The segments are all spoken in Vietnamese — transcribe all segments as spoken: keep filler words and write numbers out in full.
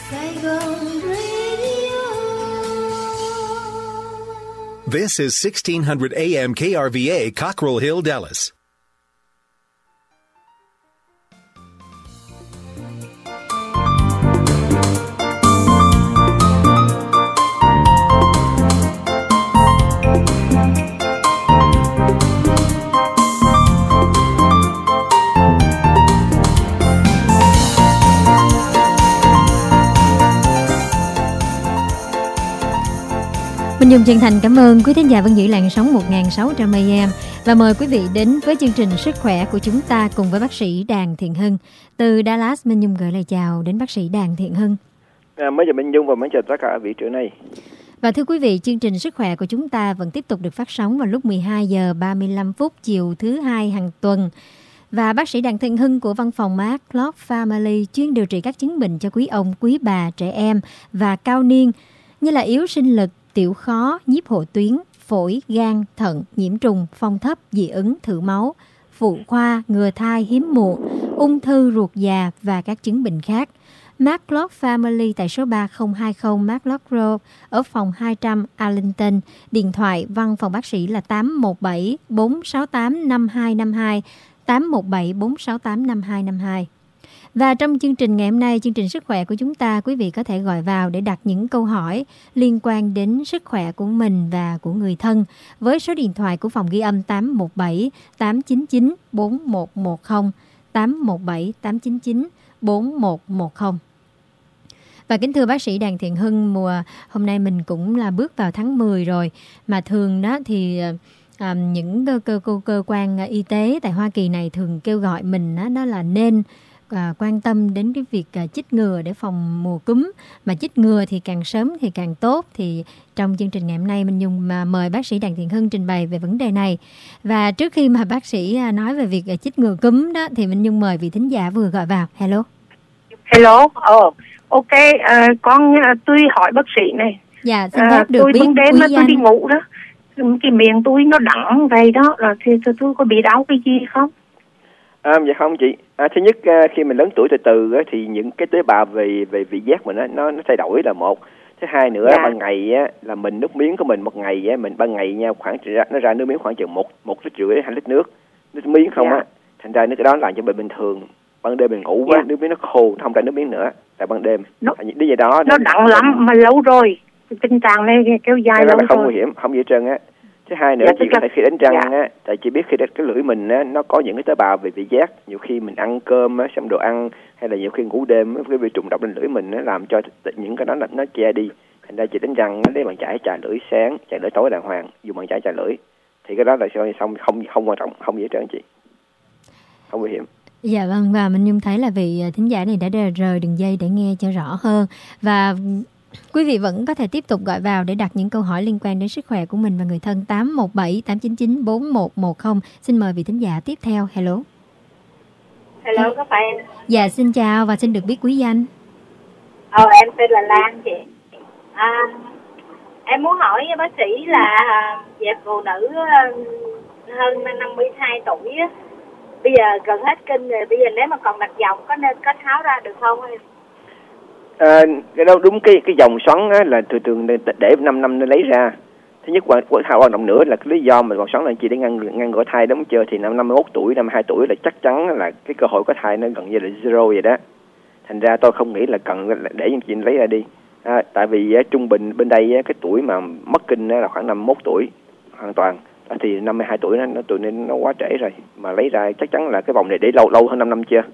Saigon Radio. This is sixteen hundred A M K R V A, Cockrell Hill, Dallas. Minh Dung chân thành cảm ơn quý thính giả vẫn giữ làn sóng một nghìn sáu trăm A M và mời quý vị đến với chương trình Sức khỏe của chúng ta cùng với bác sĩ Đàn Thiện Hưng. Từ Dallas, Minh Dung gửi lời chào đến bác sĩ Đàn Thiện Hưng. À, mới chào Minh Dung và mới chào tất cả vị trí này. Và thưa quý vị, chương trình Sức khỏe của chúng ta vẫn tiếp tục được phát sóng vào lúc mười hai giờ ba mươi lăm phút chiều thứ hai hàng tuần. Và bác sĩ Đàn Thiện Hưng của văn phòng McCloud Family chuyên điều trị các chứng bệnh cho quý ông, quý bà, trẻ em và cao niên như là yếu sinh lực, tiểu khó, nhiếp hộ tuyến, phổi, gan, thận, nhiễm trùng, phong thấp, dị ứng, thử máu, phụ khoa, ngừa thai, hiếm muộn, ung thư ruột già và các chứng bệnh khác. McCloud Family tại số ba không hai không McCloud Road ở phòng hai trăm Arlington. Điện thoại văn phòng bác sĩ là tám một bảy bốn sáu tám năm hai năm hai, tám một bảy bốn sáu tám năm hai năm hai. Và trong chương trình ngày hôm nay, chương trình Sức khỏe của chúng ta, quý vị có thể gọi vào để đặt những câu hỏi liên quan đến sức khỏe của mình và của người thân với số điện thoại của phòng ghi âm tám một bảy tám chín chín bốn một một không, tám một bảy tám chín chín bốn một một không. Và kính thưa bác sĩ Đàn Thiện Hưng, mùa hôm nay mình cũng là bước vào tháng mười rồi, mà thường đó thì à, những cơ, cơ, cơ, cơ quan y tế tại Hoa Kỳ này thường kêu gọi mình đó, đó là nên À, quan tâm đến cái việc à, chích ngừa để phòng mùa cúm, mà chích ngừa thì càng sớm thì càng tốt. Thì trong chương trình ngày hôm nay mình dùng mà mời bác sĩ Đàn Thiện Hưng trình bày về vấn đề này. Và trước khi mà bác sĩ à, nói về việc à, chích ngừa cúm đó thì mình Nhung mời vị thính giả vừa gọi vào. Hello. Hello. Ờ, ok. À, con tôi hỏi bác sĩ này. Dạ, xin phép được tôi biết tôi đêm quý tôi đi ngủ đó, cái miệng tôi nó đắng vậy đó, rồi thì tôi, tôi có bị đau cái gì không? À, dạ không chị. À, thứ nhất khi mình lớn tuổi từ từ á, thì những cái tế bào về về vị giác mình á, nó nó thay đổi là một. Thứ hai nữa, dạ. ban ngày á, là mình nước miếng của mình một ngày á, mình ban ngày nha khoảng nó ra nước miếng khoảng chừng một một lít rưỡi hai lít nước nước miếng không dạ. á, thành ra nước cái đó làm cho bệnh bình thường. Ban đêm mình ngủ quá, dạ. nước miếng nó khô, không ra nước miếng nữa tại ban đêm. Nó, đi về đó nó đắng lắm mà lâu rồi, tình trạng này kéo dài lâu rồi. Không rồi. nguy hiểm, không gì hết trơn á. Thứ hai nữa, dạ, chị có thể khi đánh răng dạ. á, tại chị biết khi đánh cái lưỡi mình á, nó có những cái tế bào về vị giác. Nhiều khi mình ăn cơm á, xong đồ ăn hay là nhiều khi ngủ đêm á, cái vi trùng độc lên lưỡi mình nó làm cho những cái đó nó, nó che đi. Thành ra chị đánh răng á, lấy bàn chải chà lưỡi sáng, chà lưỡi tối đàng hoàng, dùng bàn chải chà lưỡi thì cái đó là xong, không không quan trọng, không gì hết trơn chị, không nguy hiểm. Dạ vâng, và mình Nhung thấy là vị thính giả này đã rời đường dây để nghe cho rõ hơn. Và quý vị vẫn có thể tiếp tục gọi vào để đặt những câu hỏi liên quan đến sức khỏe của mình và người thân. Tám một bảy tám chín chín bốn một một không. Xin mời vị thính giả tiếp theo. Hello. Hello, có phải em? Dạ, xin chào và xin được biết quý danh. Ờ, em tên là Lan chị. À, em muốn hỏi bác sĩ là về phụ nữ hơn năm mươi hai tuổi á, bây giờ gần hết kinh rồi, bây giờ nếu mà còn đặt vòng có nên có tháo ra được không em? À, cái đó đúng, cái cái dòng xoắn á, là thường thường để, để năm năm nên lấy ra. Thứ nhất quan quan trọng nữa là cái lý do mà vòng xoắn là chỉ để ngăn ngăn ngừa thai đúng chưa, thì năm năm mươi mốt tuổi, năm mươi hai tuổi là chắc chắn là cái cơ hội có thai nó gần như là zero vậy đó. Thành ra tôi không nghĩ là cần để những chuyện lấy ra đi. À, tại vì á, trung bình bên đây á, cái tuổi mà mất kinh á, là khoảng năm mươi mốt tuổi hoàn toàn. À, thì năm mươi hai tuổi nó nó tuổi nên nó quá trễ rồi, mà lấy ra chắc chắn là cái vòng này để lâu lâu hơn năm năm chưa?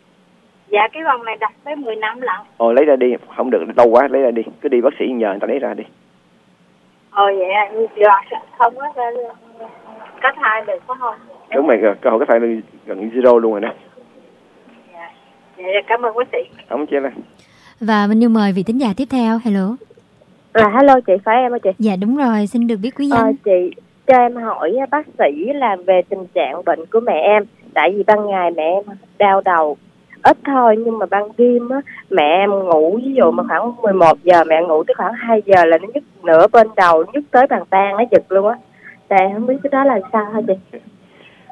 Dạ cái vòng này đặt tới mười năm lận. Ồ, lấy ra đi, không được lâu quá, lấy ra đi, cứ đi bác sĩ nhờ người ta lấy ra đi. Ồ vậy dạ, không có có thai được có không? Đúng rồi, cơ hội có thai gần zero luôn rồi đó. Dạ, dạ cảm ơn bác sĩ. Không chứ là. Và mình như mời vị thính giả tiếp theo. Hello. À hello chị, phải em hả chị? Dạ đúng rồi, xin được biết quý danh. À, chị cho em hỏi bác sĩ là về tình trạng bệnh của mẹ em. Tại vì ban ngày mẹ em đau đầu ít thôi, nhưng mà ban đêm á mẹ em ngủ, ví dụ mà khoảng mười một giờ mẹ ngủ tới khoảng hai giờ là nó nhức nửa bên đầu, nhức tới bàn tay, nó giật luôn á. Tại không biết cái đó là sao hả chị?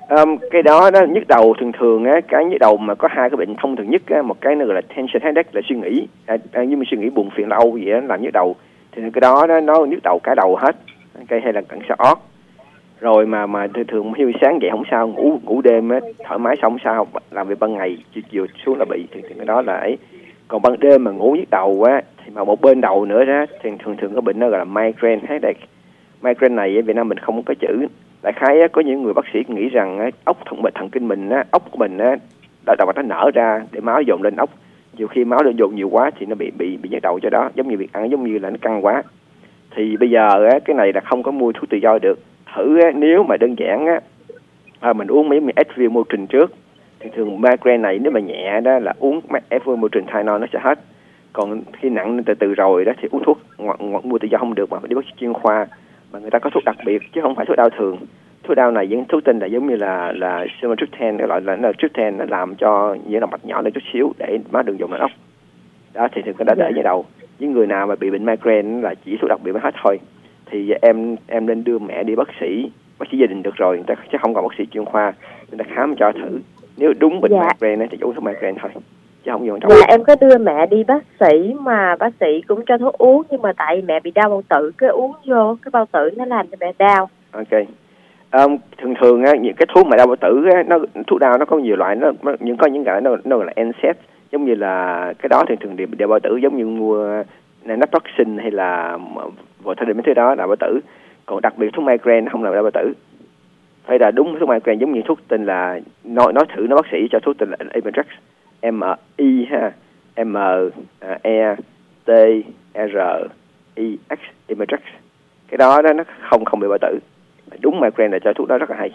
Um, cái đó đó nhức đầu thường thường á, cái nhức đầu mà có hai cái bệnh thông thường nhất á, một cái nữa gọi là tension headache là suy nghĩ, à, à, nhưng mà suy nghĩ buồn phiền lo âu gì đó làm nhức đầu, thì cái đó đó nó nhức đầu cả đầu hết, cái hay là cận sọ ót. Rồi mà mà thường thường khi sáng dậy không sao, ngủ ngủ đêm á thoải mái xong không sao, làm việc ban ngày chiều, chiều xuống là bị, thì, thì cái đó là ấy. Còn ban đêm mà ngủ nhức đầu á thì mà một bên đầu nữa đó thì thường thường có bệnh đó gọi là migraine headache. Migraine này ở Việt Nam mình không có chữ. Đại khái á, có những người bác sĩ nghĩ rằng á, ốc thần bệnh thần kinh mình á, ốc của mình á, đầu nó nở ra để máu dồn lên ốc. Nhiều khi máu lên dồn nhiều quá thì nó bị bị bị nhức đầu cho đó, giống như việc ăn, giống như là nó căng quá. Thì bây giờ á, cái này là không có mua thuốc tự do được. Thử á, nếu mà đơn giản á, à, mình uống mấy miếng Advil Motrin trước. Thì thường migraine này nếu mà nhẹ đó là uống Advil Motrin Tylenol nó sẽ hết. Còn khi nặng từ từ rồi đó thì uống thuốc ngoại, ngoại, mua tự do không được mà phải đi bác sĩ chuyên khoa, mà người ta có thuốc đặc biệt chứ không phải thuốc đau thường. Thuốc đau này những thuốc tinh là giống như là là sumatriptan, gọi là là triptan, nó làm cho những động mạch nhỏ lên chút xíu để máu đường dồn lên ốc. Đó thì thường cái đó để như đầu. Những người nào mà bị bệnh migraine là chỉ thuốc đặc biệt mới hết thôi. Thì em em nên đưa mẹ đi bác sĩ, bác sĩ gia đình được rồi, người ta chứ không còn bác sĩ chuyên khoa, người ta khám cho thử. Nếu đúng bệnh dạ. migraine thì uống thuốc migraine thôi, chứ không dùng trong. Dạ em có đưa mẹ đi bác sĩ mà bác sĩ cũng cho thuốc uống, nhưng mà tại mẹ bị đau bao tử, cái uống vô cái bao tử nó làm cho mẹ đau. Ok. Um, thường thường á, những cái thuốc mà đau bao tử á, nó thuốc đau nó có nhiều loại, nó những có những cái nó nó gọi là en sét, giống như là cái đó thì thường đều đau bao tử, giống như mua naproxen hay là Voltaren, mấy thứ đó đau bao tử. Còn đặc biệt thuốc migraine không làm đau bao tử. Phải là đúng thuốc migraine, giống như thuốc tên là nói nói thử nó bác sĩ cho thuốc tên là Imitrex, M I ha, M E T R I X, Imitrex. Cái đó đó nó không không bị bao tử. Đúng migraine là cho thuốc đó rất là hay.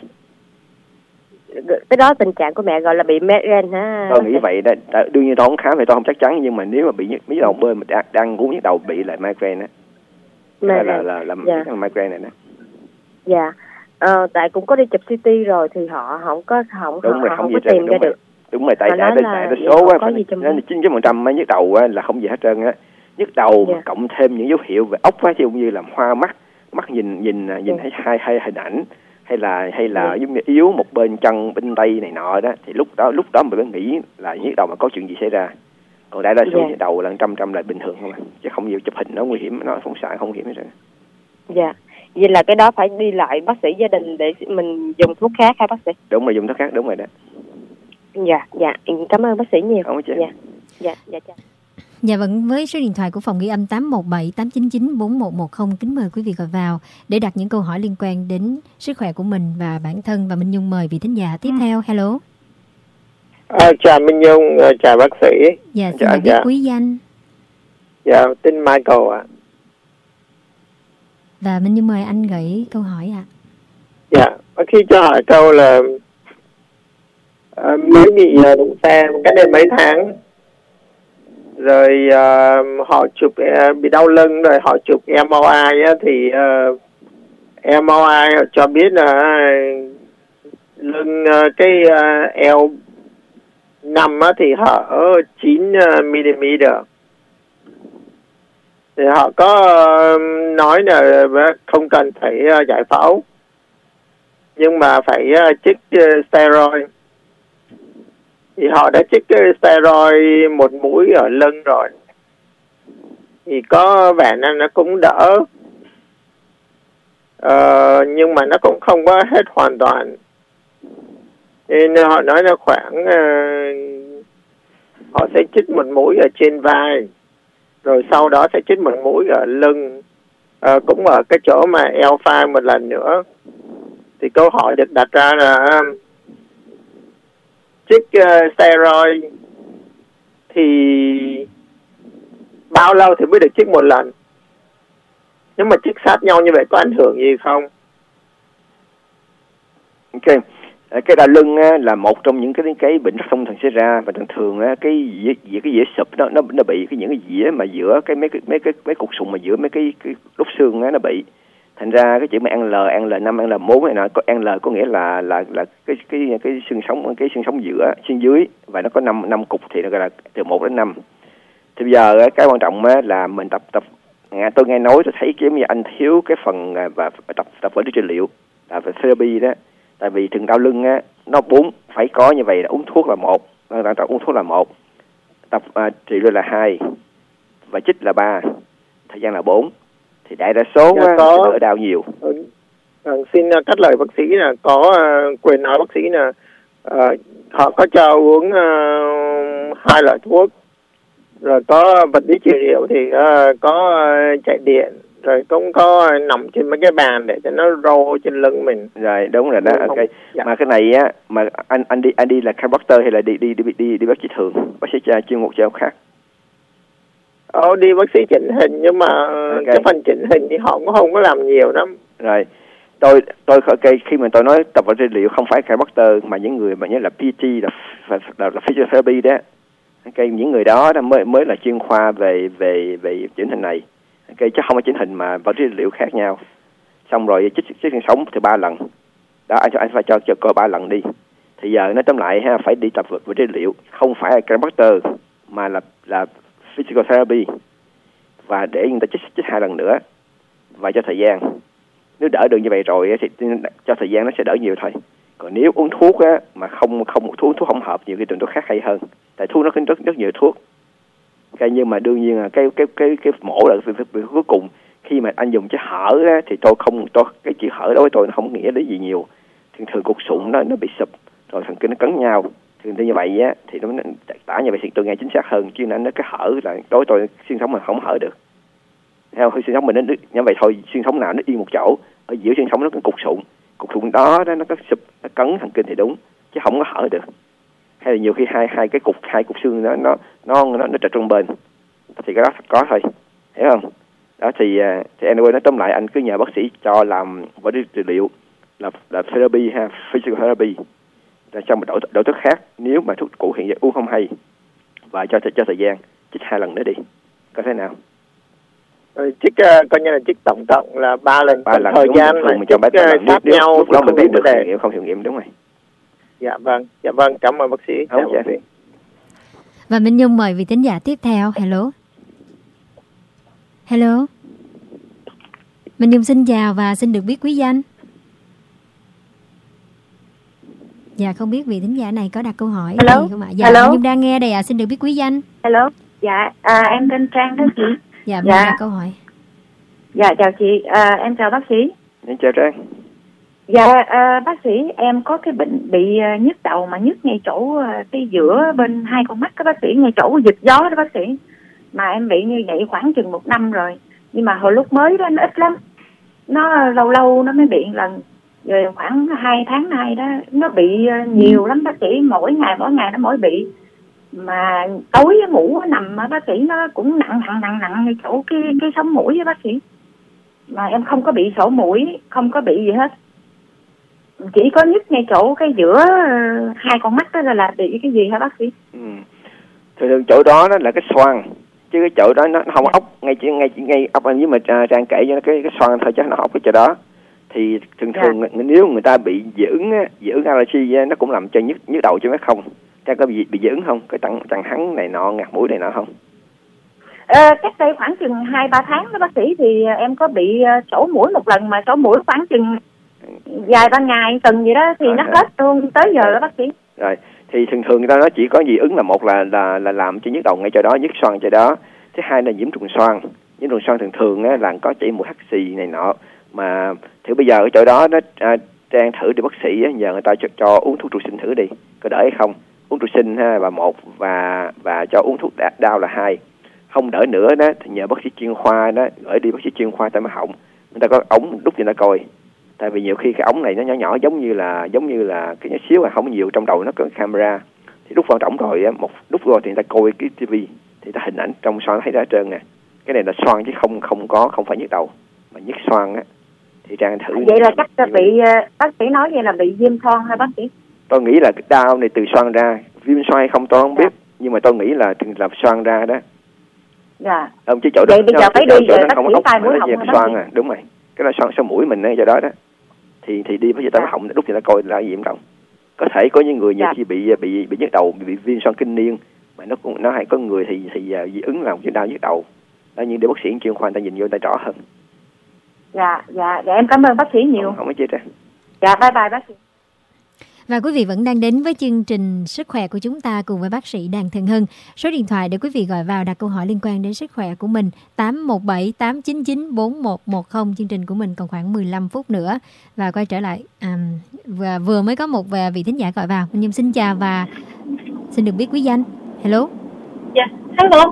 Cái đó tình trạng của mẹ gọi là bị migraine ha. Tôi nghĩ vậy đó. Đương nhiên tôi không khám thì tôi không chắc chắn, nhưng mà nếu mà bị nhức đầu bơi mà đang, đang ngủ nhức đầu bị lại migraine á, là là là, là dạ. migraine này đó. Dạ. Ờ, tại cũng có đi chụp xê tê rồi thì họ không có không đúng họ, rồi, họ không, không có tìm ra được. Đúng rồi, tại tại tại số á, chín mươi phần trăm nhức đầu á là không gì hết trơn á. Nhức đầu mà cộng thêm những dấu hiệu về ốc á, ví dụ như là hoa mắt, mắt nhìn nhìn nhìn thấy hai hai hình ảnh, hay là hay là giống như yếu một bên chân bên tay này nọ đó, thì lúc đó lúc đó mình mới nghĩ là nhức đầu mà có chuyện gì xảy ra. Còn đại đa số nhức đầu là trăm trăm là bình thường không, chứ không nhiều chụp hình nó nguy hiểm, nó phóng xạ không hiểm hết rồi. Dạ. Vậy là cái đó phải đi lại bác sĩ gia đình để mình dùng thuốc khác hả bác sĩ? Đúng rồi, dùng thuốc khác, đúng rồi đó. Dạ, dạ, cảm ơn bác sĩ nhiều. Không có chuyện. Dạ, dạ, dạ, chào. Dạ vâng, với số điện thoại của phòng ghi âm tám một bảy tám chín chín bốn một một không, kính mời quý vị gọi vào để đặt những câu hỏi liên quan đến sức khỏe của mình và bản thân. Và Minh Nhung mời vị thính giả tiếp theo. Hello. À, chào Minh Nhung, chào bác sĩ. Dạ, xin được biết dạ. quý danh. Dạ, tên Michael ạ. À. Và Minh Nhung mời anh gửi câu hỏi ạ. À. Dạ, bác sĩ cho hỏi câu là uh, mới bị uh, đụng xe cách đây mấy tháng, rồi uh, họ chụp uh, bị đau lưng, rồi họ chụp em rờ i á, thì uh, em rờ i cho biết là uh, lưng uh, cái uh, eo nằm á, thì hở chín mi-li-mét. Thì họ có uh, nói là không cần phải uh, giải phẫu, nhưng mà phải uh, chích uh, steroid. Thì họ đã chích uh, steroid một mũi ở lưng rồi, thì có vẻ là nó cũng đỡ, uh, nhưng mà nó cũng không có hết hoàn toàn. Nên họ nói là khoảng uh, họ sẽ chích một mũi ở trên vai, rồi sau đó sẽ chích một mũi ở lưng, uh, cũng ở cái chỗ mà eo vai một lần nữa. Thì câu hỏi được đặt ra là chích uh, steroid thì bao lâu thì mới được chích một lần? Nếu mà chích sát nhau như vậy có ảnh hưởng gì không? Ok. Cái đau lưng á, là một trong những cái cái bệnh rất thông thường xảy ra, và thường thường á, cái dĩa cái dĩa sụp nó nó nó bị cái những cái dĩa mà giữa cái mấy cái mấy cái mấy cục sụn mà giữa mấy cái cái đốt xương á, nó bị, thành ra cái chữ mà L L năm L bốn này nọ, có L có nghĩa là là là cái cái cái xương sống cái xương sống giữa xương dưới, và nó có năm năm cục thì nó gọi là từ một đến năm. Thì bây giờ á, cái quan trọng á, là mình tập tập nghe tôi nghe nói tôi thấy giống như anh thiếu cái phần và tập tập vật lý trị liệu là về therapy đó. Tại vì thường đau lưng á, nó bốn phải có như vậy là uống thuốc là một, uống thuốc là một, tập uh, trị liệu là hai, và chích là ba, thời gian là bốn. Thì đại đa số dạ, á, có, đỡ đau nhiều. Ừ, ừ, xin uh, cắt lời bác sĩ là có uh, quyền nói bác sĩ là uh, họ có cho uống uh, hai loại thuốc, rồi có vật lý trị liệu thì uh, có uh, chạy điện, rồi cũng có nằm trên mấy cái bàn để cho nó rô trên lưng mình. Rồi đúng rồi đó. Đúng Ok. dạ. Mà cái này á, mà anh anh đi anh đi là chiropractor hay là đi đi đi đi, đi bác sĩ thường, bác sĩ chuyên mục cho khác? Ờ, đi bác sĩ chỉnh hình, nhưng mà okay. cái phần chỉnh hình thì họ cũng không có làm nhiều lắm. Rồi tôi tôi ok, khi mà tôi nói tập vật trị liệu không phải chiropractor mà những người mà nhớ là pê tê là là, là, là physiotherapy đó. Ok, những người đó, đó mới mới là chuyên khoa về về về chỉnh hình này. Ok, chứ không có chỉnh hình mà vật trị liệu khác nhau. Xong rồi chích chích xương sống thì ba lần. Đó, anh anh phải cho cho coi ba lần đi. Thì giờ nói tóm lại ha, phải đi tập vật trị liệu, không phải là chiropractor mà là là physical therapy, và để người ta chích chích hai lần nữa và cho thời gian. Nếu đỡ được như vậy rồi thì cho thời gian nó sẽ đỡ nhiều thôi. Còn nếu uống thuốc á mà không không thuốc thuốc không hợp, nhiều cái trường thuốc khác hay hơn. Tại thuốc nó có rất rất nhiều thuốc. Cái nhưng mà đương nhiên là cái cái cái cái mổ là cuối cùng khi mà anh dùng cái hở á, thì tôi không tôi cái chữ hở đối với tôi nó không nghĩa lý gì nhiều. Thường thường cục sụn nó nó bị sụp rồi thần kinh nó cấn nhau. Thường như vậy á thì nó tả như vậy thì tôi nghe chính xác hơn, chứ nó cái hở là đối với tôi xương sống mà không hở được. Theo xương sống mình nó như vậy thôi, xương sống nào nó yên một chỗ, ở giữa xương sống nó có cục sụn, cục sụn đó nó có sụp, nó cấn thần kinh thì đúng, chứ không có hở được. Hay là nhiều khi hai hai cái cục hai cục xương nó nó nó nó, nó trật trong bên thì cái đó có thôi, hiểu không? Đó thì thì anyway, nói tóm lại anh cứ nhờ bác sĩ cho làm vật lý trị liệu là là therapy ha, physical therapy, rồi xong một đổi đổi thuốc khác nếu mà thuốc cũ hiện giờ uống không hay, và cho cho thời gian chích hai lần nữa đi, có thế nào? Rồi chích uh, coi như là chích tổng cộng là ba lần, ba lần thời gian là chích uh, sát nhau, lúc đó mình biết được hiệu nghiệm không hiệu nghiệm, đúng rồi. Dạ vâng, dạ vâng, cảm ơn bác sĩ. Không, cảm ơn bác sĩ. Và Minh Nhung mời vị thính giả tiếp theo. Hello. Hello. Minh Nhung xin chào và xin được biết quý danh. Dạ, không biết vị thính giả này có đặt câu hỏi Hello. gì không ạ? Dạ, Hello. Minh Nhung đang nghe đây ạ, à. Xin được biết quý danh. Hello. Dạ, à, em tên Trang đó chị. Dạ, mình dạ. đặt câu hỏi. Dạ, chào chị. À, em chào bác sĩ. Em chào Trang. Dạ, à, bác sĩ, em có cái bệnh bị uh, nhức đầu mà nhức ngay chỗ uh, cái giữa bên hai con mắt các bác sĩ, ngay chỗ giật gió đó bác sĩ. Mà em bị như vậy khoảng chừng một năm rồi. Nhưng mà hồi lúc mới đó nó ít lắm. Nó lâu lâu nó mới bị lần. Rồi khoảng hai tháng nay đó nó bị uh, nhiều lắm bác sĩ. Mỗi ngày mỗi ngày nó mỗi bị. Mà tối ngủ nằm bác sĩ nó cũng nặng nặng nặng nặng ngay chỗ cái, cái sống mũi đó bác sĩ. Mà em không có bị sổ mũi, không có bị gì hết. Chỉ có nhức ngay chỗ cái giữa hai con mắt đó là, là bị cái gì hả bác sĩ? Ừ. Thường chỗ đó nó là cái xoang, chứ cái chỗ đó nó không có ốc, ngay chỉ ngay chỉ ngay ốc anh với mà Trang kể cho nó cái cái xoang thôi, chứ nó ốc cái chỗ đó. Thì thường thường dạ. Nếu người ta bị dị ứng á, dị ứng allergy á, nó cũng làm cho nhức nhức đầu chứ nó không. Trang có bị bị dị ứng không? Cái tặng tặng hắn này nọ, ngạt mũi này nọ không? À, cách đây khoảng chừng hai ba tháng đó bác sĩ thì em có bị sổ mũi một lần, mà sổ mũi khoảng chừng vài ba ngày tuần gì đó thì rồi, nó hết luôn tới giờ đó bác sĩ. Rồi thì thường thường người ta nói chỉ có dị ứng là một là là là làm cho nhức đầu ngay chỗ đó, nhức xoang chỗ đó. Thứ hai là nhiễm trùng xoang. Nhiễm trùng xoang thường thường á, là có chảy mũi hắt xì này nọ, mà thử bây giờ ở chỗ đó nó à, Trang thử đi bác sĩ á, giờ người ta cho, cho uống thuốc trụ sinh thử đi, có đỡ hay không. Uống trụ sinh ha và một và và cho uống thuốc đau là hai. Không đỡ nữa đó thì nhờ bác sĩ chuyên khoa đó gửi đi bác sĩ chuyên khoa tai mũi họng, người ta có ống đút cho người ta coi. Tại vì nhiều khi cái ống này nó nhỏ nhỏ giống như là giống như là cái nhỏ xíu, mà không nhiều, trong đầu nó có camera, thì đút vào trọng rồi á, một đút vào thì người ta coi cái tivi thì ta hình ảnh trong xoang thấy ra hết trơn nè. Cái này là xoang chứ không không có không phải nhức đầu, mà nhức xoang á. Thì Trang thử. Vậy là chắc là bị bác sĩ nói vậy là bị viêm xoang hay bác sĩ? Tôi nghĩ là cái đau này từ xoang ra, viêm xoang hay không tôi không biết, dạ. Nhưng mà tôi nghĩ là là xoang ra đó. Dạ. Ông chứ chỗ đó. Vậy bây giờ phải đi về bác sĩ tai mũi họng xoang à, đúng rồi. Cái đó xoang xoang mũi mình ở chỗ đó đó. thì thì đi với người ta dạ. họng lúc thì ta coi là gì không. Có thể có những người nhiều dạ. khi bị bị bị nhức đầu, bị, bị viêm xoang kinh niên, mà nó cũng nó hay có người thì thì dị ứng làm cho đau nhức đầu. Đó, nhưng để bác sĩ chuyên khoa người ta nhìn vô người ta rõ hơn. Dạ dạ dạ em cảm ơn bác sĩ nhiều. Không, không có chết á. Dạ bye bye bác sĩ. Và quý vị vẫn đang đến với chương trình Sức khỏe của chúng ta cùng với bác sĩ Đàm Thiện Hưng. Số điện thoại để quý vị gọi vào đặt câu hỏi liên quan đến sức khỏe của mình tám một bảy tám chín chín bốn một một không. Chương trình của mình còn khoảng mười lăm phút nữa. Và quay trở lại, à, vừa, vừa mới có một vị thính giả gọi vào. Minh Nhung xin chào và xin được biết quý danh. Hello. Dạ, hello.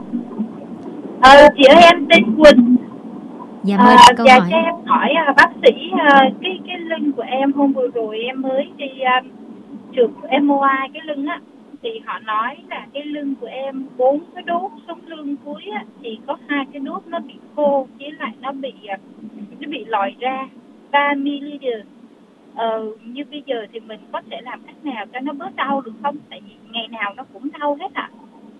Ờ, chị ơi, em tên Quỳnh. Dạ mời à, câu dạ, hỏi. cho em hỏi uh, bác sĩ uh, cái cái lưng của em hôm vừa rồi em mới đi uh, chụp em rờ i cái lưng á, thì họ nói là cái lưng của em bốn cái đốt sống lưng cuối á thì có hai cái đốt nó bị khô, với lại nó bị uh, nó bị lòi ra ba mi-li-liter. Ờ, như bây giờ thì mình có thể làm cách nào cho nó bớt đau được không? Tại vì ngày nào nó cũng đau hết ạ.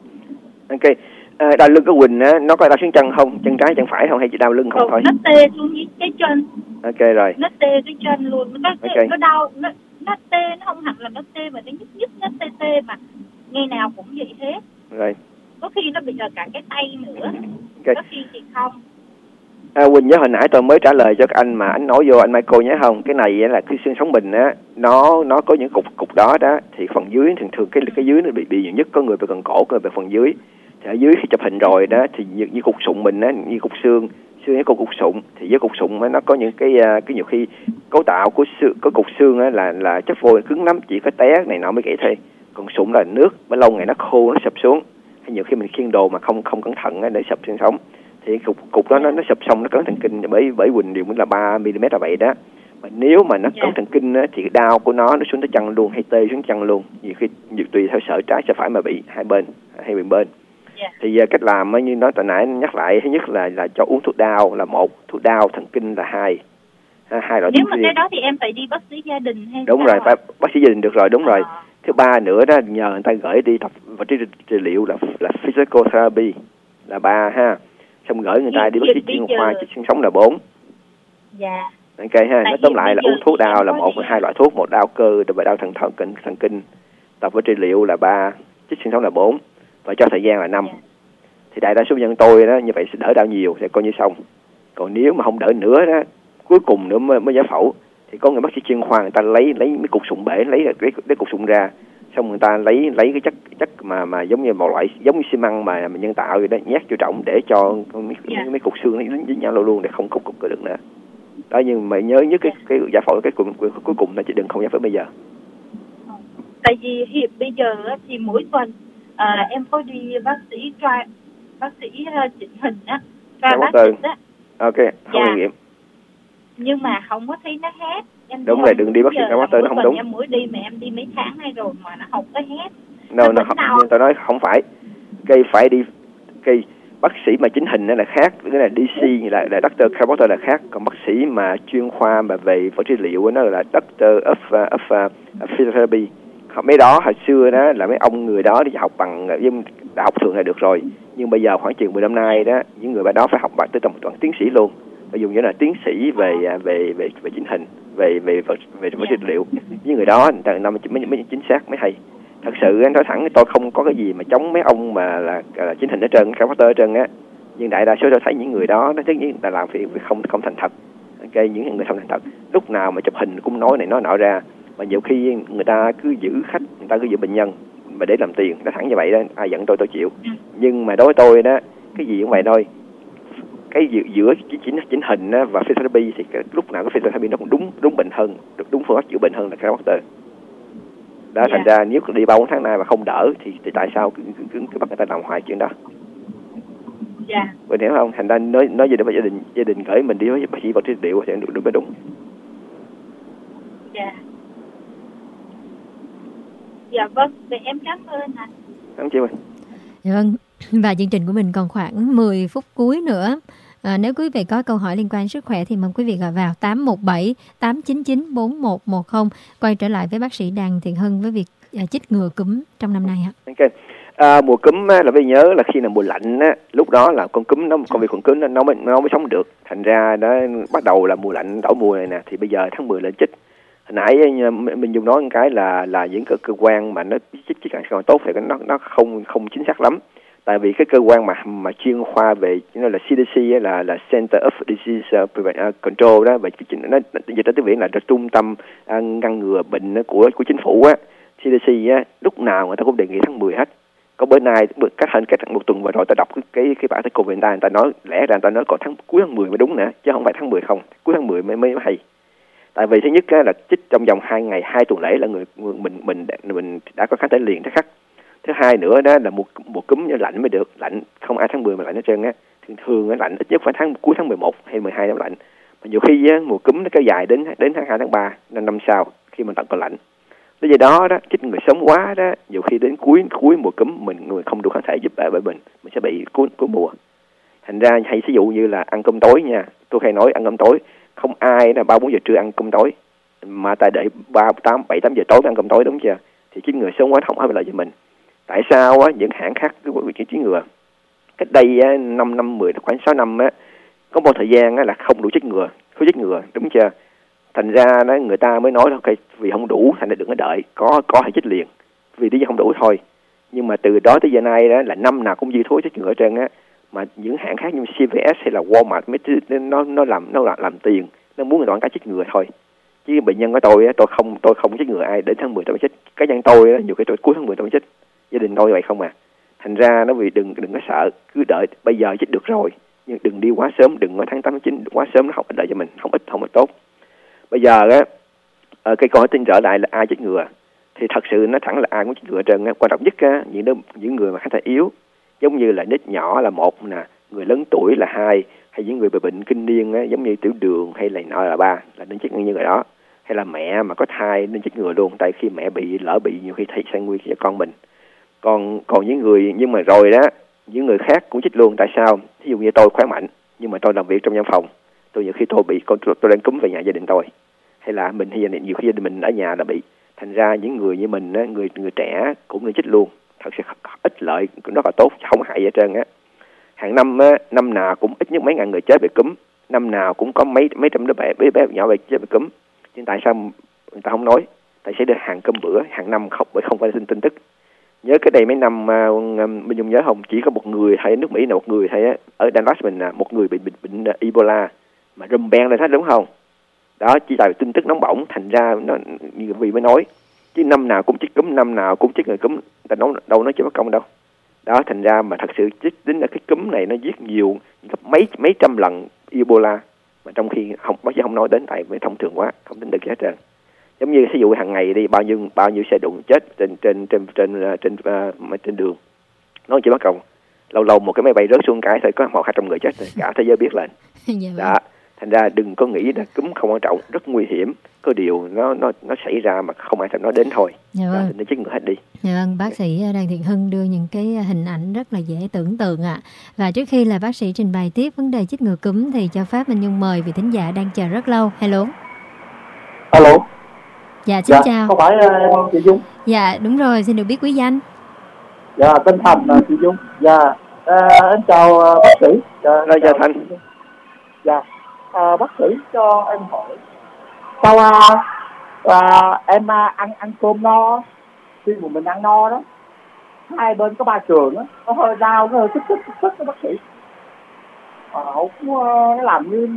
À. Ok. À, đau lưng của Quỳnh á, nó có đau xuống chân không, chân trái chân phải không, hay chỉ đau lưng không ừ, thôi? Nó tê xuống dưới cái chân. Ok rồi. Nó tê cái chân luôn, nó okay. Nó đau, nó nó tê, nó không hẳn là nó tê mà nó nhức nhức, nó tê tê mà ngày nào cũng vậy hết. Rồi. Có khi nó bị ở cả cái tay nữa. Okay. Có khi thì không. À, Quỳnh nhớ hồi nãy tôi mới trả lời cho anh mà anh nói vô anh Michael nhớ không? Cái này là cái xương sống mình á, nó nó có những cục cục đó đó, thì phần dưới thường thường cái cái dưới nó bị bị nhiều nhất, có người bị gần cổ, có người bị phần dưới. Thì ở dưới khi chụp hình rồi đó thì như, như cục sụn mình á, như cục xương xương có cục sụn, thì với cục sụn á, nó có những cái cái nhiều khi cấu tạo của xương, có cục xương á, là là chất vôi cứng lắm, chỉ có té này nọ mới gãy thôi. Còn sụn là nước, bởi lâu ngày nó khô nó sập xuống, hay nhiều khi mình khiêng đồ mà không không cẩn thận á, để sập xương sống thì cục cục đó nó nó sập xong nó cấn thần kinh, bởi bởi Quỳnh điều là ba mi-li-mét là vậy đó. Mà nếu mà nó cấn thần kinh á, thì cái đau của nó nó xuống tới chân luôn, hay tê xuống chân luôn, nhiều khi nhiều tùy theo sợ trái sợ phải mà bị hai bên hay bên bên. Yeah. Thì uh, cách làm uh, như nói từ nãy nhắc lại, thứ nhất là là cho uống thuốc đau là một, thuốc đau thần kinh là hai, ha, hai loại. Nếu mà cái đó thì em phải đi bác sĩ gia đình hay đúng sao rồi, phải bác sĩ gia đình được rồi, đúng à. Rồi. Thứ ba nữa đó, nhờ người ta gửi đi tập vật lý trị liệu là là physical therapy là ba ha, xong gửi người ta đi bác sĩ chuyên khoa chích xương sống là bốn. Dạ. Ok ha, nói tóm lại là uống thuốc đau là một, hai loại thuốc, một đau cơ và đau thần thần kinh thần kinh, tập vật trị liệu là ba, chích xương sống là bốn. Và cho thời gian là năm. Yeah. Thì đại đa số nhân tôi đó như vậy sẽ đỡ đau nhiều, sẽ coi như xong. Còn nếu mà không đỡ nữa đó, cuối cùng nữa mới, mới giải phẫu, thì có người bác sĩ chuyên khoa người ta lấy lấy mấy cục sụn bể, lấy lấy, lấy cục sụn ra, xong người ta lấy lấy cái chất chất mà mà giống như một loại giống như xi măng mà, mà nhân tạo vậy đó, nhét vô trọng để cho mấy, yeah. mấy cục xương nó dính nhau luôn để không cục cục được nữa. Đó, nhưng mà nhớ nhất cái yeah. cái giải phẫu cái cuối, cuối cùng là chỉ đừng không giải phẫu bây giờ. Tại vì hiện bây giờ thì mỗi tuần À, em có đi bác sĩ trai bác sĩ uh, chỉnh hình á, trai bác sĩ á. Ok, không dạ. Nghiệm. Nhưng mà không có thấy nó hết. Em đúng rồi, đừng đi bác sĩ trai bác sĩ, nó không đúng. Em mới đi mà em đi mấy tháng nay rồi mà nó không có hết. No, nó không, nhưng tôi nói không phải. Cây phải đi cây bác sĩ mà chỉnh hình là khác, cái là đê xê là là doctor Carpenter là khác, còn bác sĩ mà chuyên khoa mà về vật trị liệu nó là doctor of of, of physiotherapy. Mấy đó hồi xưa đó là mấy ông người đó đi học bằng đại học thường là được rồi, nhưng bây giờ khoảng chừng mười năm nay đó, những người đó phải học bằng tới tầm bằng tiến sĩ luôn, phải dùng như là tiến sĩ về về về về chỉnh hình, về về về về vật trị liệu. Những người đó người ta mới mới chính xác mới hay. Thật sự nói thẳng tôi không có cái gì mà chống mấy ông mà là, là chỉnh hình ở trơn, Carpenter ở trơn á, nhưng đại đa số tôi thấy những người đó nó tất nhiên là làm việc không không thành thật. Ok, những người không thành thật, lúc nào mà chụp hình cũng nói này nói nọ ra. Mà nhiều khi người ta cứ giữ khách, người ta cứ giữ bệnh nhân mà để làm tiền, nó thẳng như vậy đó, ai giận tôi tôi chịu. Ừ. Nhưng mà đối với tôi đó, cái gì cũng vậy thôi. Cái giữa chỉnh chỉnh hình và physiotherapy thì cái, lúc nào cái physiotherapy nó cũng đúng đúng bệnh hơn, đúng phương pháp chữa bệnh hơn là cái doctor. Đó, yeah. Thành ra nếu đi ba bốn tháng nay mà không đỡ thì, thì tại sao cứ, cứ, cứ, cứ bắt người ta làm hoài chuyện đó? Dạ. Yeah. Bạn hiểu không? Thành ra nói nói gì để gia đình gia đình gửi mình đi với bác sĩ vật lý trị liệu thì được đúng mới đúng. Dạ. Yeah. Dạ vâng, vậy em cảm ơn ạ. Cảm ơn. Dạ vâng, và chương trình của mình còn khoảng mười phút cuối nữa. À, nếu quý vị có câu hỏi liên quan sức khỏe thì mong quý vị gọi vào tám một bảy tám chín chín bốn một một không. Quay trở lại với bác sĩ Đàm Thiện Hưng với việc à, chích ngừa cúm trong năm nay ạ. Ok. À, mùa cúm á, là phải nhớ là khi là mùa lạnh á, lúc đó là con cúm nó con vi khuẩn cúm nó nó mới, nó mới sống được. Thành ra nó bắt đầu là mùa lạnh đổi mùa này nè, thì bây giờ tháng mười là chích. Hồi nãy mình dùng nói một cái là là những cơ cơ quan mà nó chích chích càng tốt thì nó nó không không chính xác lắm. Tại vì cái cơ quan mà mà chuyên khoa về nó là xê đê xê á, là là Center of Disease Control đó, và nó dịch ra tiếng Việt là trung tâm uh, ngăn ngừa bệnh của của chính phủ á, xê đê xê á, lúc nào người ta cũng đề nghị tháng mười hết. Có bữa nay cách hơn cách một tuần vừa rồi ta đọc cái cái cái bản article về người ta, người ta nói lẽ ra người ta nói còn tháng cuối tháng mười mới đúng nữa, chứ không phải tháng mười không, cuối tháng mười mới mới hay. Tại vì thứ nhất á, là chích trong vòng hai ngày hai tuần lễ là người, người mình mình mình đã có kháng thể liền thế khắc. Thứ hai nữa đó là một một cúm như lạnh mới được, lạnh không ai tháng mười mà lạnh hết trơn á. Thường thường á lạnh ít nhất phải tháng cuối tháng mười một hay mười hai nó lạnh. Mà nhiều khi á, mùa cúm nó kéo dài đến đến tháng hai tháng ba năm năm sau khi mình tận còn lạnh. Thế do đó đó chích người sống quá đó, nhiều khi đến cuối cuối mùa cúm mình người không đủ kháng thể giúp bảo vệ mình, mình sẽ bị cuối cuối mùa. Thành ra hay ví dụ như là ăn cơm tối nha, tôi hay nói ăn cơm tối không ai là ba bốn giờ trưa ăn cơm tối, mà ta đợi ba tám bảy tám giờ tối ăn cơm tối, đúng chưa? Thì chích người sống quá không có lợi cho mình. Tại sao á những hãng khác cái vụ chích ngừa cách đây á, năm năm mười khoảng sáu năm á, có một thời gian á, là không đủ chích ngừa, không chích ngừa, đúng chưa? Thành ra đó, người ta mới nói là okay, vì không đủ thành ra đừng có đợi, có có hay chích liền, vì lý do không đủ thôi. Nhưng mà từ đó tới giờ nay đó là năm nào cũng dư thối chích ngừa ở trơn á, mà những hãng khác như xê vê ét hay là Walmart nó nó làm nó làm, làm tiền, nó muốn người ta cái chích ngừa thôi. Chứ bệnh nhân của tôi á, tôi không tôi không chích ngừa ai đến tháng mười tôi mới chích. Cá nhân tôi á, nhiều cái tôi cuối tháng mười tôi mới chích. Gia đình tôi vậy không à. Thành ra nó vì đừng đừng có sợ, cứ đợi bây giờ chích được rồi, nhưng đừng đi quá sớm, đừng có tháng tám tháng chín quá sớm, nó không ích lợi cho mình, không ít không ít tốt. Bây giờ á, cái câu hỏi tin trở lại là ai chích ngừa, thì thật sự nó thẳng là ai cũng chích ngừa trơn á. Quan trọng nhất á, những đứa, những người mà khá là yếu, giống như là nít nhỏ là một nè, người lớn tuổi là hai, hay những người bị bệnh kinh niên á, giống như tiểu đường hay là nọ là ba, là nên chích như người đó. Hay là mẹ mà có thai nên chích ngừa luôn, tại khi mẹ bị lỡ bị nhiều khi thấy sang nguy cho con mình. Còn còn những người nhưng mà rồi đó, những người khác cũng chích luôn. Tại sao? Ví dụ như tôi khỏe mạnh nhưng mà tôi làm việc trong văn phòng, tôi nhiều khi tôi bị con tôi đang cúm về nhà gia đình tôi, hay là mình hay là nhiều khi gia đình mình ở nhà là bị. Thành ra những người như mình á, người người trẻ cũng nên chích luôn, thật sự ích lợi nó là tốt, không hại gì hết trơn á. Hàng năm á, năm nào cũng ít nhất mấy ngàn người chết vì cúm, năm nào cũng có mấy mấy trăm đứa bé bé, bé nhỏ bị chết vì cúm. Nhưng tại sao người ta không nói? Tại sẽ được hàng cơm bữa hàng năm không, bởi không phải tin tin tức. Nhớ cái đây mấy năm uh, mình dùng nhớ không, chỉ có một người hay nước Mỹ là một người hay á, ở Dallas mình là một người bị bệnh bệnh uh, Ebola mà rùm beng lên hết, đúng không? Đó chỉ là tin tức nóng bỏng, thành ra nó như vì mới nói, chứ năm nào cũng chích cúm, năm nào cũng chích người cúm, ta nói đâu nói chưa mất công đâu. Đó thành ra mà thật sự chích đến là cái cúm này nó giết nhiều gấp mấy mấy trăm lần Ebola, mà trong khi không bác sĩ không nói đến, tại vì thông thường quá không tính được gì hết trơn. Giống như ví dụ hàng ngày đi bao nhiêu bao nhiêu xe đụng chết trên trên trên trên trên trên, uh, trên đường, nó chỉ bắt cầu lâu lâu một cái máy bay rớt xuống cái thôi có một hai trăm người chết rồi, cả thế giới biết lên. Đó thành ra đừng có nghĩ là cúm không quan trọng, rất nguy hiểm, có điều nó nó nó xảy ra mà không ai thèm nói đến thôi. Dạ vâng. Nên chích ngừa hết đi. Dạ vâng, bác sĩ Đặng Thiện Hưng đưa những cái hình ảnh rất là dễ tưởng tượng ạ. À. Và trước khi là bác sĩ trình bày tiếp vấn đề chích ngừa cúm thì cho phép Minh Nhung mời vị thính giả đang chờ rất lâu. Hello. Alo. Dạ xin dạ, chào. Có phải uh, chị Dung? Dạ đúng rồi, xin được biết quý danh. Dạ tên Thành là chị Dung. Dạ uh, em chào uh, bác sĩ. Dạ, Rồi chào Thành. Dạ uh, bác sĩ cho em hỏi sau uh, uh, em uh, ăn ăn cơm no, khi mà mình ăn no đó, hai bên có ba trường đó, nó hơi đau, nó hơi tức tức tức tức đó bác sĩ. Ờ uh, không uh, nó làm như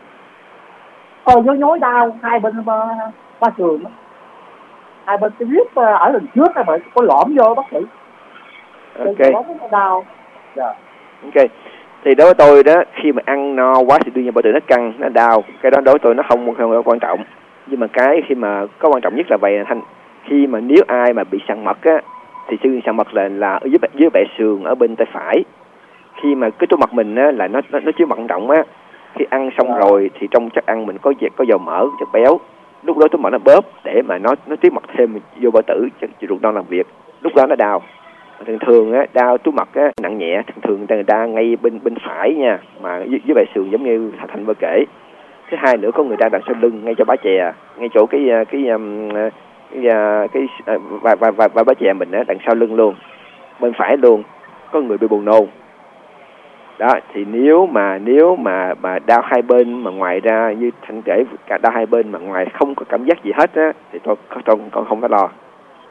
hơi nhói nhói đau hai bên uh, ba trường đó. Hai bên cái huyết ở lần trước này mà có lõm vô bác sĩ. Ok. Nó đau. Dạ. Ok. Thì đối với tôi đó, khi mà ăn no quá thì đương nhiên bao tử nó căng, nó đau. Cái đó đối với tôi nó không không quan trọng. Nhưng mà cái khi mà có quan trọng nhất là vậy Thanh, khi mà nếu ai mà bị sàn mật á, thì xương sàn mật là là ở dưới dưới bệ sườn ở bên tay phải. Khi mà cái chỗ mặt mình á là nó nó, nó chứa mật trọng á, khi ăn xong dạ. rồi thì trong chất ăn mình có có dầu mỡ, chất béo. Lúc đó túi mật nó bóp để mà nó nó tiếp mật thêm vô bao tử cho ruột non làm việc, lúc đó nó đau. Thường thường á đau túi mật á nặng nhẹ, thường thường người ta ngay bên bên phải nha, mà dưới, dưới bệ sườn giống như Thành vừa kể. Thứ hai nữa có người ta đằng sau lưng ngay cho bá chè, ngay chỗ cái cái um, cái cái và và và, và bá chè mình á đằng sau lưng luôn, bên phải luôn có người bị buồn nôn. Đó thì nếu mà nếu mà mà đau hai bên mà ngoài ra như Thanh kể cả đau hai bên mà ngoài không có cảm giác gì hết á thì tôi con con không phải lo.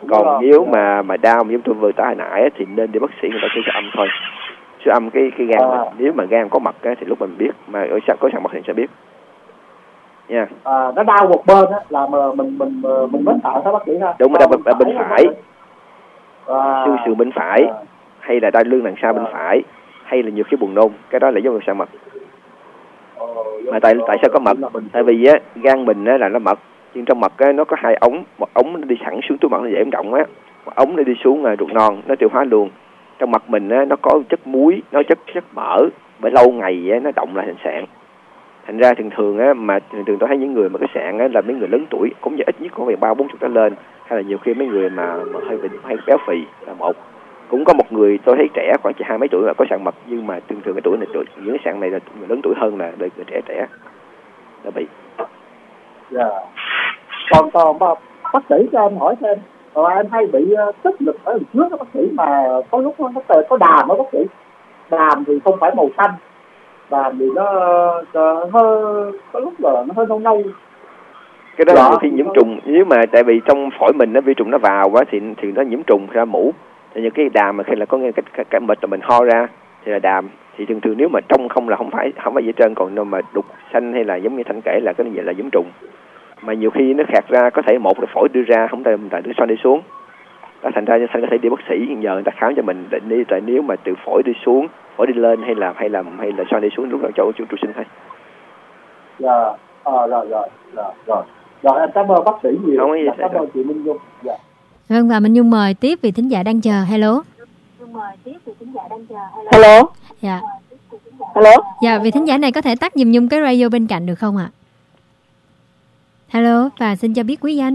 Còn nếu mà mà đau giống tôi vừa tả hồi nãy thì nên đi bác sĩ người ta siêu âm thôi, siêu âm cái cái gan à. mình. Nếu mà gan có mật á, thì lúc mình biết, mà ở sẵn có sẵn mật thì sẽ biết nha. Yeah. À, nó đau một bên á là mà mình mình mình mới sợ đó bác sĩ ha. Đúng rồi, bên, bên, bên phải, à. xương sườn bên phải, à. hay là đai lưng đằng sau à. bên phải, hay là nhiều khi buồn nôn, cái đó là do sẵn mật. Mà tại tại sao có mật? Tại vì á gan mình á là nó mật, nhưng trong mật á nó có hai ống, một ống nó đi thẳng xuống túi mật nó dễ ém động á, một ống nó đi xuống là ruột non nó tiêu hóa luôn. Trong mật mình á nó có chất muối, nó chất chất mỡ, bởi lâu ngày á nó động lại thành sạn. Thành ra thường thường á mà thường thường tôi thấy những người mà cái sạn á là mấy người lớn tuổi, cũng như ít nhất có về ba bốn chục trở lên, hay là nhiều khi mấy người mà, mà hơi bệnh hay béo phì là một. Cũng có một người tôi thấy trẻ khoảng chỉ hai mấy tuổi mà có sạn mật, nhưng mà thường thường cái tuổi này tuổi những cái sạn này là người lớn tuổi hơn là đời người trẻ trẻ đã bị. Dạ. Yeah. Còn còn bác, bác sĩ cho em hỏi thêm, rồi em hay bị uh, tức ngực ở đằng trước đó bác sĩ, mà có lúc nó có, có đàm đó bác sĩ. Đàm thì không phải màu xanh, đàm thì nó, nó hơi có lúc là nó hơi nâu nâu. Cái đó là khi nhiễm trùng, nếu mà tại vì trong phổi mình nó vi trùng nó vào quá thì thì nó nhiễm trùng ra mũ. Thì những cái đàm mà khi là có cái cái, cái mệt là mình ho ra thì là đàm. Thì thường thường nếu mà trong không là không phải không phải gì trơn, còn nếu mà đục xanh hay là giống như Thanh kể là cái này là nhiễm trùng. Mà nhiều khi nó khạc ra có thể một là phổi đưa ra, không thể mình đưa xoay đi xuống. Đó, thành ra Thanh có thể đi bác sĩ nhờ người ta khám cho mình định đi, tại nếu mà từ phổi đi xuống, phổi đi lên hay là hay là hay là xoay đi xuống lúc nào cho chú trụ sinh thôi. Dạ, à, rồi rồi rồi rồi. Rồi em cảm ơn bác sĩ nhiều. Không có gì. Cảm ơn chị Minh Nhung. Dạ. Vâng, và Minh Nhung mời tiếp vì thính giả đang chờ. Hello. Mời tiếp vì thính giả đang chờ. Hello. Dạ. Hello. Dạ, vì thính giả này có thể tắt giùm Nhung cái radio bên cạnh được không ạ? Hello, và xin cho biết quý danh.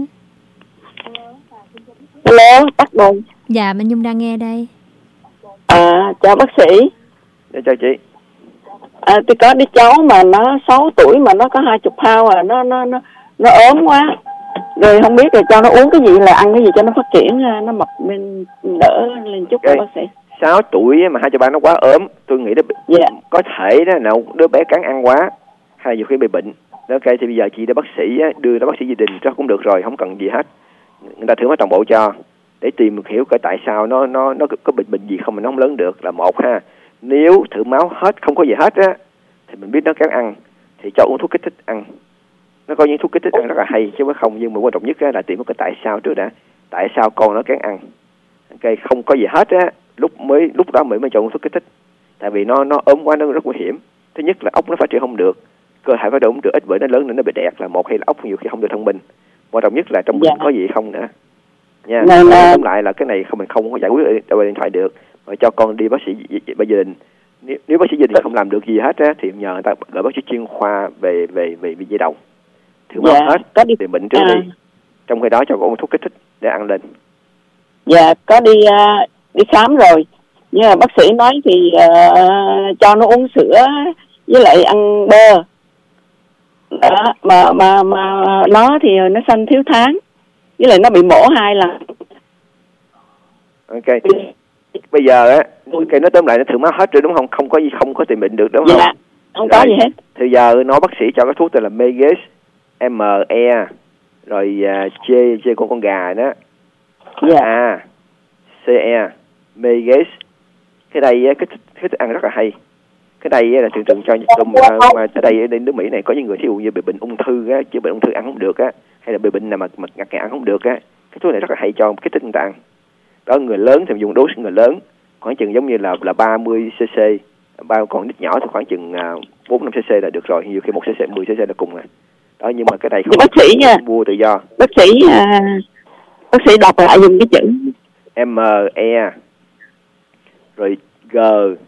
Hello, tắt rồi. Dạ, Minh Nhung đang nghe đây. À, chào bác sĩ. Dạ, chào chị. À, tôi có đứa cháu mà nó sáu tuổi mà nó có hai chục pound à, nó nó nó nó ốm quá. Rồi không biết là cho nó uống cái gì, là ăn cái gì cho nó phát triển, nó mập lên đỡ lên chút okay. Bác sĩ. sáu tuổi mà hai chục pound nó quá ốm, tôi nghĩ nó yeah. có thể đó nào đứa bé cắn ăn quá, hay nhiều khi bị bệnh. Ok, thì bây giờ chị đưa bác sĩ đưa nó bác sĩ gia đình cho cũng được rồi, không cần gì hết. Người ta thử máu toàn bộ cho để tìm hiểu coi tại sao nó nó nó có bệnh bệnh gì không mà nó không lớn được là một ha. Nếu thử máu hết không có gì hết á thì mình biết nó cắn ăn thì cho uống thuốc kích thích ăn. Nó có những thuốc kích thích ăn rất là hay chứ không, nhưng mà quan trọng nhất là tìm cái tại sao trước đã. Tại sao con nó cắn ăn? Ok, không có gì hết á, lúc mới lúc đó mới mới cho uống thuốc kích thích. Tại vì nó nó ốm quá nó rất nguy hiểm. Thứ nhất là ốc nó phát triển không được, cơ thể phát triển không được, ít bữa nó lớn nên nó bị đẹt là một, hay là ốc nhiều khi không được thông minh. Quan trọng nhất là trong mình dạ. có gì không nữa. Nha. Tóm lại là cái này không mình không có giải quyết ở điện thoại được, mà cho con đi bác sĩ gia đình. Nếu, nếu bác sĩ gia đình không làm được gì hết á thì nhờ người ta gọi bác sĩ chuyên khoa về về về về dây đầu. Thử máu hết có đi bệnh trước à. đi. Trong khi đó cho con thuốc kích thích để ăn lên. Dạ, có đi uh, đi khám rồi. Nhưng mà bác sĩ nói thì uh, cho nó uống sữa với lại ăn bơ. Đó, mà mà mà nó thì nó sanh thiếu tháng, với lại nó bị mổ hai lần. Ok. Bây giờ á, cái nó tóm lại nó thử máu hết rồi đúng không? Không có gì không có tìm bệnh được đúng không? Dạ, không có rồi. gì hết. Thì giờ nó bác sĩ cho cái thuốc tên là Meges, M E, rồi uh, J, J con con gà đó. Dạ. A, C E, Meges. Cái đây cái thích, cái thích ăn rất là hay. Cái đây là thường thường cho tôm mà ở đây ở nước Mỹ này có những người thí dụ như bị bệnh ung thư á, chứ bệnh ung thư ăn không được á, hay là bị bệnh nào mà mà ngặt nghèo ăn không được á, cái thuốc này rất là hay cho kích thích người ta ăn. Đó, người lớn thì dùng dose người lớn khoảng chừng giống như là là ba mươi xê xê, bao còn nít nhỏ thì khoảng chừng bốn năm xê xê là được rồi, nhiều khi một xê xê mười xê xê là cùng à. Đó, nhưng mà cái này không bác sĩ nha, mua tự do. Bác sĩ à, bác sĩ đọc lại dùng cái chữ M E rồi G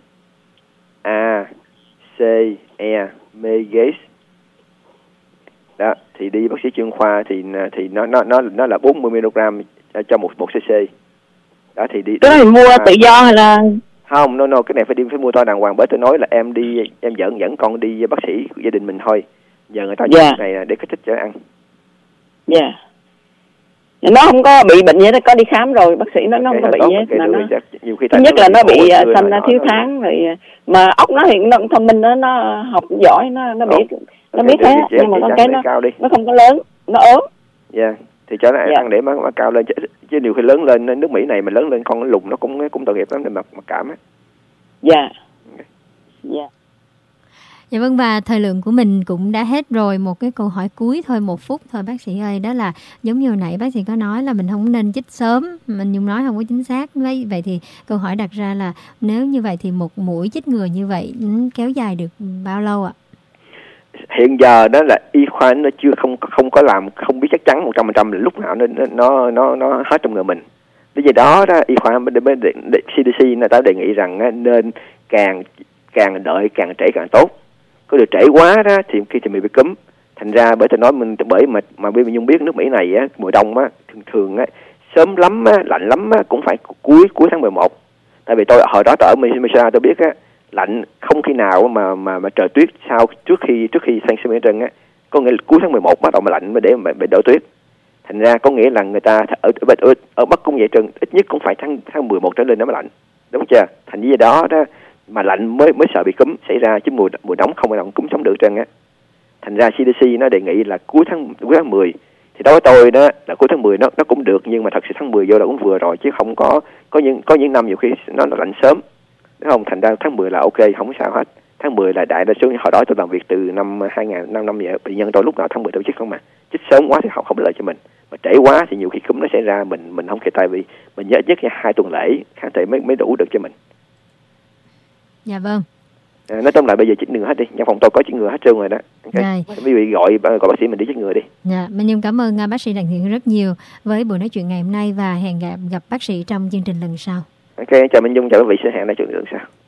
A C E Meges. Đó, thì đi bác sĩ chuyên khoa thì thì nó nó nó nó là bốn mươi mi-li-gam cho một một xê xê. Đó thì đi. Cái này mua à, tự do hay là không? No no, cái này phải đi phải mua to đàng hoàng, bởi tôi nói là em đi em dẫn dẫn con đi bác sĩ gia đình mình thôi. Giờ người ta cho yeah. này để kích thích cho ăn. Dạ. Yeah. Nó không có bị bệnh gì, nó có đi khám rồi, bác sĩ nó nó không có bị gì hết, mà nó nhiều khi thứ nhất là nó bị sanh thiếu tháng rồi, mà ốc nó thì nó thông minh, nó nó học giỏi, nó nó biết nó biết thế, nhưng mà con cái nó nó không có lớn, nó ốm. Dạ, thì cho nó Dạ. ăn để mà, mà cao lên, chứ, chứ nhiều khi lớn lên nước Mỹ này mà lớn lên con nó lùn nó cũng cũng tội nghiệp lắm, để mặc mặc cảm á. Dạ. Dạ. Dạ vâng, và thời lượng của mình cũng đã hết rồi. Một cái câu hỏi cuối thôi, một phút thôi bác sĩ ơi. Đó là giống như hồi nãy bác sĩ có nói là mình không nên chích sớm, mình Nhung nói không có chính xác. Vậy thì câu hỏi đặt ra là nếu như vậy thì một mũi chích ngừa như vậy kéo dài được bao lâu ạ? Hiện giờ đó là y khoa nó chưa không không có làm, không biết chắc chắn một trăm phần trăm là lúc nào nó nó nó nó hết trong người mình. Vì vậy đó đó y khoa xê đê xê người ta đề nghị rằng nên càng càng đợi càng trễ càng tốt. Có được trễ quá đó thì khi thì mình bị cúm. Thành ra bởi tôi nói mình bởi mà mà bây Nhung biết nước Mỹ này á, mùa đông á thường thường á sớm lắm á, lạnh lắm á cũng phải cuối cuối tháng mười một. Tại vì tôi hồi đó tôi ở Minnesota tôi biết á, lạnh không khi nào mà mà mà trời tuyết sau trước khi trước khi Thanksgiving trân á, có nghĩa là cuối tháng mười một bắt đầu mà lạnh mà để mà bị đổ tuyết. Thành ra có nghĩa là người ta ở ở, ở, ở Bắc cũng vậy trân, ít nhất cũng phải tháng tháng mười một trở lên nó mới lạnh, đúng chưa? Thành như đó đó mà lạnh mới mới sợ bị cúm xảy ra, chứ mùa mùa nóng không bao giờ cúm sống được trân á. Thành ra xê đê xê nó đề nghị là cuối tháng cuối tháng mười. Thì đối với tôi đó là cuối tháng mười nó nó cũng được, nhưng mà thật sự tháng mười vô là cũng vừa rồi, chứ không có có những có những năm nhiều khi nó, nó lạnh sớm, đúng không? Thành ra tháng mười là ok, không sao hết. Tháng mười là đại đa số hồi đó tôi làm việc từ năm hai nghìn năm năm vậy, bệnh nhân tôi lúc nào tháng mười tôi chích không mà. Chích sớm quá thì không không lợi cho mình, mà trễ quá thì nhiều khi cúm nó xảy ra mình mình không kịp, tại vì mình nhớ nhất hai tuần lễ kháng thể mới mới đủ được cho mình. Dạ vâng. À, nói tóm lại bây giờ chích ngừa hết đi, trong phòng tôi có chích ngừa hết trơn rồi đó. Okay. Quý vị gọi gọi bác sĩ mình đi chích ngừa đi. Dạ, mình Nhung cảm ơn bác sĩ Đặng Thiện rất nhiều với buổi nói chuyện ngày hôm nay, và hẹn gặp gặp bác sĩ trong chương trình lần sau. Ok, chào Minh Dung, chào quý vị, sẽ hẹn lại chuyện lần sau.